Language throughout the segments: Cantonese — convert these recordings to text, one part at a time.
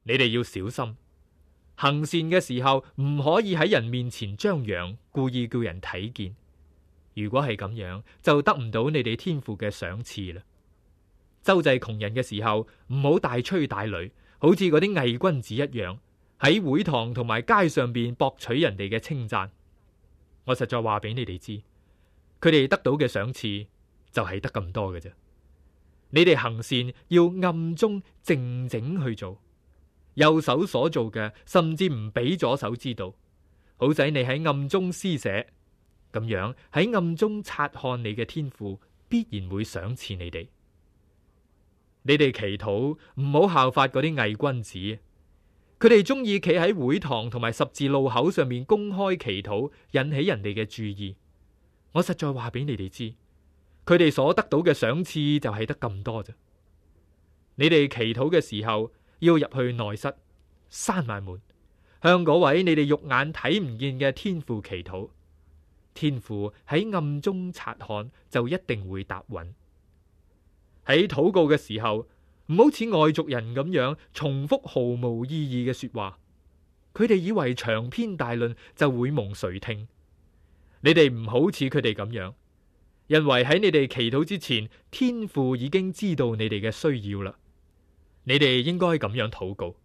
你哋要小心，行善嘅時候唔可以喺人面前張揚，故意叫人睇見。如果係咁樣，就得唔到你哋天父嘅賞賜啦。周濟窮人嘅時候，唔好大吹大擂，好似嗰啲偽君子一樣，喺會堂同埋街上邊博取人哋嘅稱讚。我實在話俾你哋知，佢哋得到嘅賞賜就係得咁多嘅啫。你哋行善要暗中靜靜去做，右手所做嘅甚至唔俾左手知道，好使你喺暗中施捨，咁樣喺暗中察看你嘅天父必然會賞賜你哋。你哋祈禱唔好效法嗰啲偽君子，佢哋中意企喺會堂同埋十字路口上面公開祈禱，引起人哋嘅注意。我實在話俾你哋知，佢哋所得到嘅賞賜就係得咁多啫。你哋祈禱嘅時候要入去內室，閂埋門，向嗰位你哋肉眼睇唔見嘅天父祈禱。天父喺暗中察看，就一定會答允。喺禱告嘅時候，唔好似外族人咁樣重複毫無意義嘅說話，佢哋以為長篇大論就會蒙垂聽。你哋唔好似佢哋咁樣，因為喺你哋祈禱之前，天父已經知道你哋嘅需要啦。你哋應該咁樣禱告：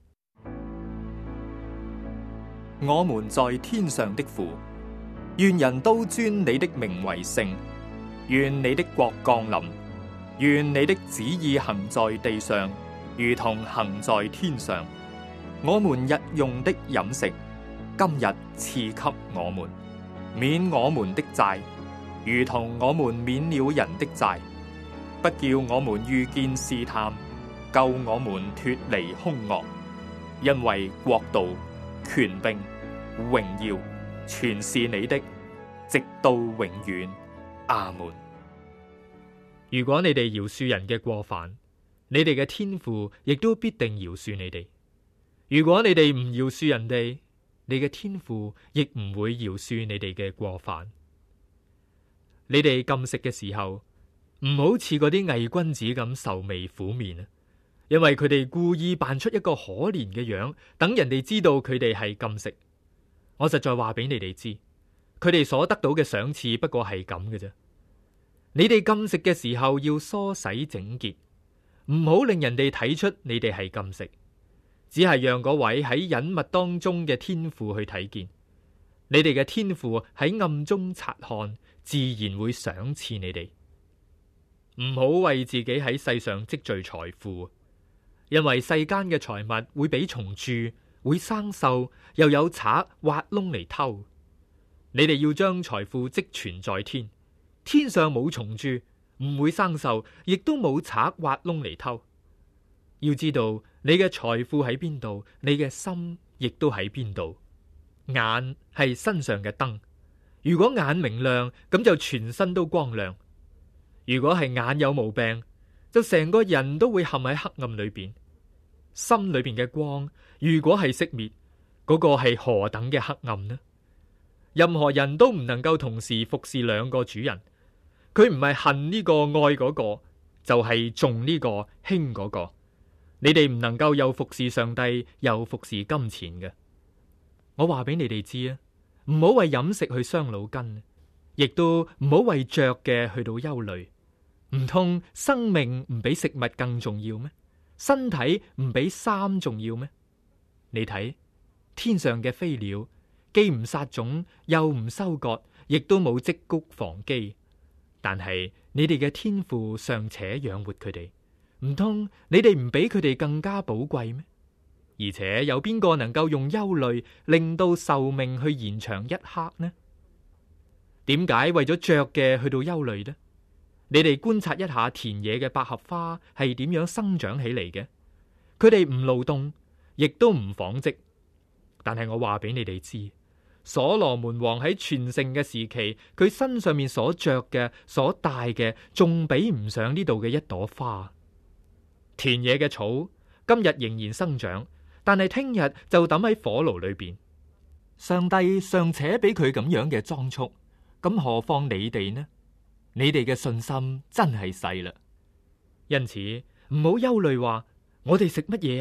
我們在天上的父，願人都尊你的名為聖，願你的國降臨，願你的旨意行在地上，如同行在天上。我們日用的飲食，今日賜給我們，免我們的債，如同我們免了人的債，不叫我們遇見試探，救我們脫離兇惡。因為國度、權柄、榮耀全是你的，直到永遠。阿門。 如果你哋饒恕人嘅過犯，你哋嘅天父亦都必定饒恕你哋；如果你哋唔饒恕人哋，你嘅天父亦唔會饒恕你哋嘅過犯。你哋禁食嘅時候，唔好似嗰啲偽君子咁愁眉苦面啊，因為佢哋故意扮出一個可憐嘅樣，等人哋知道佢哋係禁食。我實在話俾你哋知，佢哋所得到嘅賞賜不過係咁嘅啫。你哋禁食嘅時候要梳洗整潔，唔好令人哋睇出你哋係禁食，只係讓嗰位喺隱密當中嘅天父去睇見。你哋嘅天父喺暗中察看，自然會賞賜你哋。唔好為自己喺世上積聚財富，因為世間嘅財物會俾蟲蛀，會生鏽，又有賊挖窿嚟偷。你哋要將財富積存在天。天上冇蟲蛀，唔會生鏽，亦都冇賊挖窿嚟偷。要知道你嘅財富喺邊度，你嘅心亦都喺邊度。眼係身上嘅燈，如果眼明亮，咁就全身都光亮；如果係眼有毛病，就成個人都會陷喺黑暗裏邊。心裏邊嘅光，如果係熄滅，嗰個係何等嘅黑暗呢？任何人都唔能夠同時服侍兩個主人。佢唔係恨呢個愛嗰個，就係重呢個輕嗰個。你哋唔能夠又服侍上帝又服侍金錢嘅。我話俾你哋知啊，唔好為飲食去傷腦筋，亦都唔好為着嘅去到憂慮。唔通生命唔比食物更重要咩？身體唔比衫重要咩？你睇天上嘅飛鳥，既唔撒種，又唔收割，亦都冇積谷防饑。但係你哋嘅天父尚且養活佢哋，唔通你哋唔比佢哋更加寶貴咩？而且有邊個能夠用憂慮令到壽命去延長一刻呢？點解為咗着嘅去到憂慮呢？你哋觀察一下田野嘅百合花係點樣生長起嚟嘅？佢哋唔勞動，亦都唔紡織。但係我話俾你哋知，所羅門王喺全盛嘅時期，佢身上面所着嘅、所戴嘅，仲比唔上呢度嘅一朵花。田野嘅草今日仍然生長，但係聽日就抌喺火爐裏邊。上帝尚且俾佢咁樣嘅裝束，咁何況你哋呢？你哋嘅信心真係細啦。因此唔好憂慮話我哋食乜嘢啊？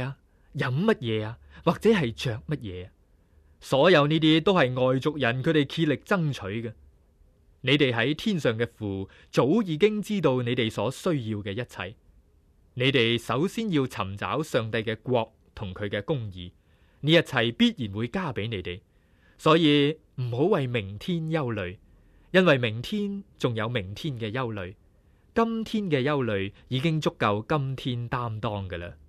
飲乜嘢啊，或者係着乜嘢啊。所有呢啲都係外族人佢哋竭力爭取嘅。你哋喺天上嘅父早已經知道你哋所需要嘅一切。你哋首先要尋找上帝嘅國同佢嘅公義，呢一切必然會加俾你哋。所以唔好為明天憂慮，因為明天仲有明天嘅憂慮。今天嘅憂慮已經足夠今天擔當㗎喇。